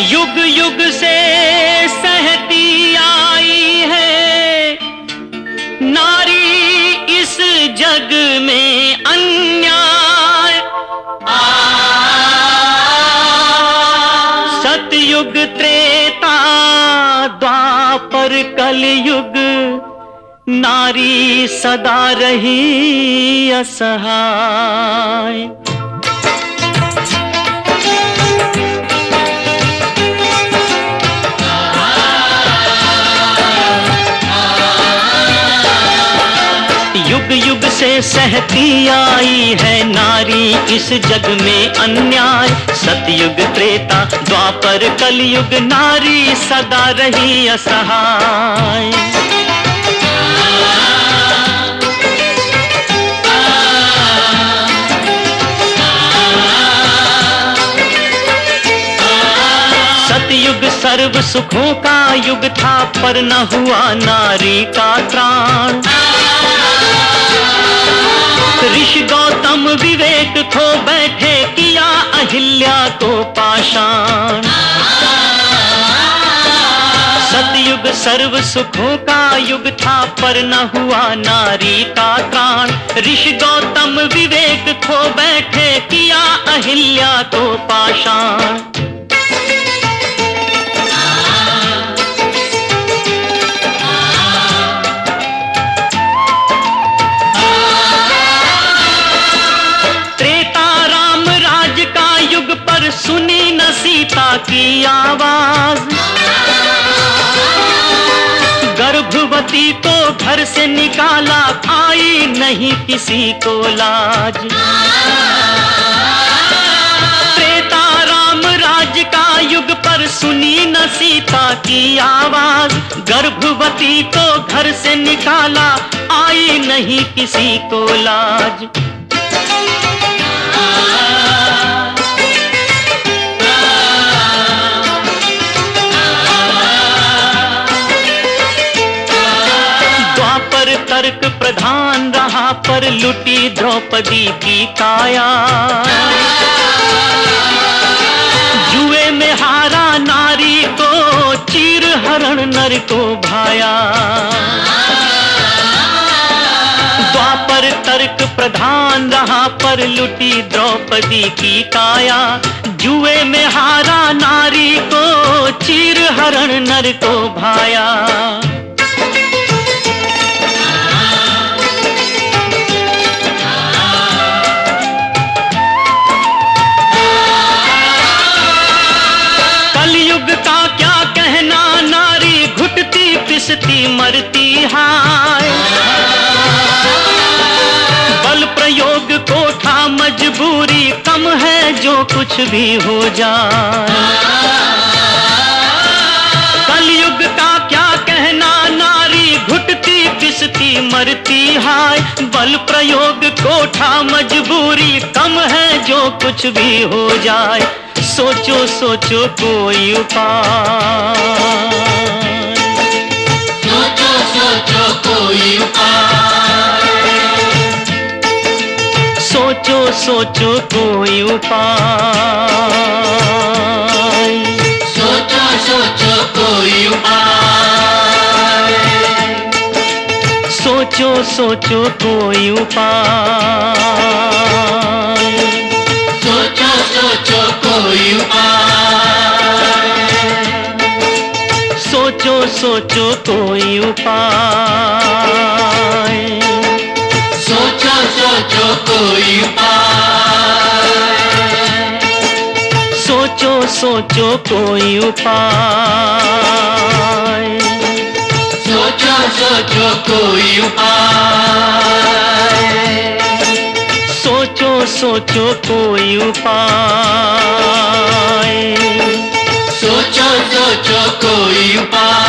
युग युग से सहती आई है नारी इस जग में अन्याय। सतयुग त्रेता द्वापर कलयुग नारी सदा रही असहाय। युग युग से सहती आई है नारी इस जग में अन्याय। सतयुग त्रेता द्वापर कलयुग नारी सदा रही असहाय। सतयुग सर्व सुखों का युग था पर न हुआ नारी का त्राण। ऋषि गौतम विवेक खो बैठे किया अहिल्या को पाषाण। सतयुग सर्व सुखों का युग था पर न हुआ नारी का त्राण। ऋषि गौतम विवेक खो बैठे किया अहिल्या को पाषाण। सुनी न सीता की आवाज। गर्भवती को घर से निकाला आई नहीं किसी को लाज। त्रेता राम राज का युग पर सुनी न सीता की आवाज। गर्भवती को घर से निकाला आई नहीं किसी को लाज। तर्क प्रधान रहा पर लुटी द्रौपदी की काया। जुए में हारा नारी को चीर हरण नर को भाया। द्वापर तर्क प्रधान रहा पर लुटी द्रौपदी की काया। जुए में हारा नारी को चीर हरण नर को भाया। का क्या कहना नारी घुटती पिसती मरती हाय। बल प्रयोग को था मजबूरी कम है जो कुछ भी हो जाए। कलयुग का क्या कहना नारी घुटती पिसती मरती हाय। बल प्रयोग को था मजबूरी कम है जो कुछ भी हो जाए। सोचो सोचो कोई उपाय। सोचो सोचो कोई उपाय। सोचो सोचो कोई उपाय। सोचो सोचो कोई उपाय। सोचो सोचो कोई उपाय। सोचो सोचो कोई उपाय। सोचो सोचो कोई उपाय। सोचो सोचो कोई उपाय। सोचो सोचो कोई उपाय। सोचो सोचो कोई उपाय। सोचो सोचो कोई उपाय। सोचो सोचो कोई उपाय।